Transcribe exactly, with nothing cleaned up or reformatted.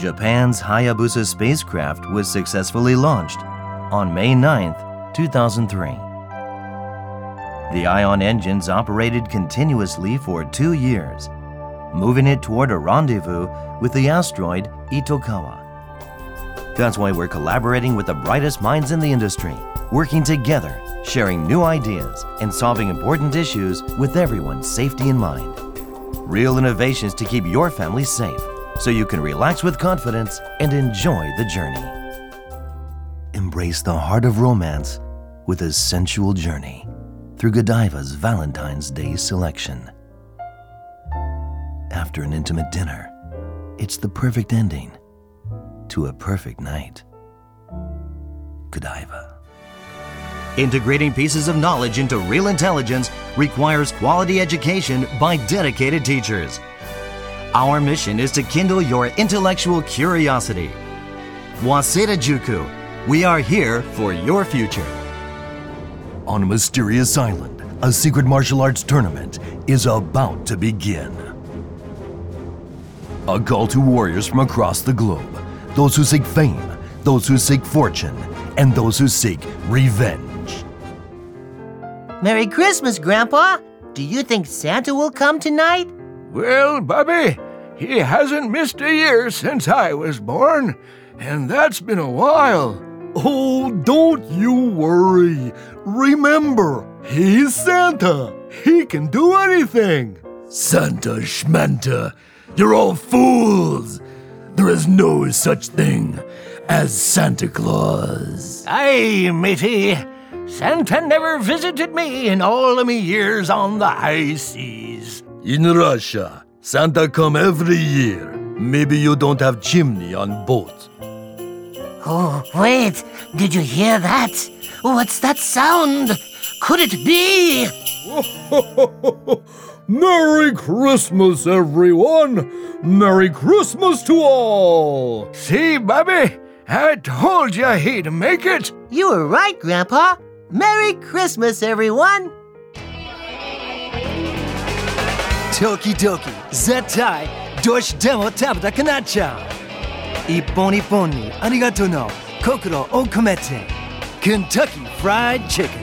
Japan's Hayabusa spacecraft was successfully launched on May ninth, two thousand three. The ion engines operated continuously for two years, moving it toward a rendezvous with the asteroid Itokawa. That's why we're collaborating with the brightest minds in the industry, working together, sharing new ideas, and solving important issues with everyone's safety in mind. Real innovations to keep your family safe, so you can relax with confidence and enjoy the journey. Embrace the heart of romance with a sensual journey through Godiva's Valentine's Day selection. After an intimate dinner, it's the perfect ending to a perfect night. Godiva. Integrating pieces of knowledge into real intelligence requires quality education by dedicated teachers. Our mission is to kindle your intellectual curiosity. Waseda Juku, we are here for your future. On a mysterious island, a secret martial arts tournament is about to begin. A call to warriors from across the globe, those who seek fame, those who seek fortune, and those who seek revenge. Merry Christmas, Grandpa! Do you think Santa will come tonight? Well, Bobby, he hasn't missed a year since I was born, and that's been a while. Oh, don't you worry. Remember, he's Santa. He can do anything. Santa Schmanta, you're all fools. There is no such thing as Santa Claus. Aye, matey. Santa never visited me in all of me years on the high seas. In Russia, Santa come every year. Maybe you don't have chimney on boat. Oh, wait! Did you hear that? What's that sound? Could it be? Merry Christmas, everyone! Merry Christmas to all! See, Bobby? I told you he'd make it. You were right, Grandpa. Merry Christmas, everyone! Toki Toki, Zetai, Dosh Demo Tabata Kanacha. Ippon ippon ni arigato no kokoro o komete. Kentucky Fried Chicken.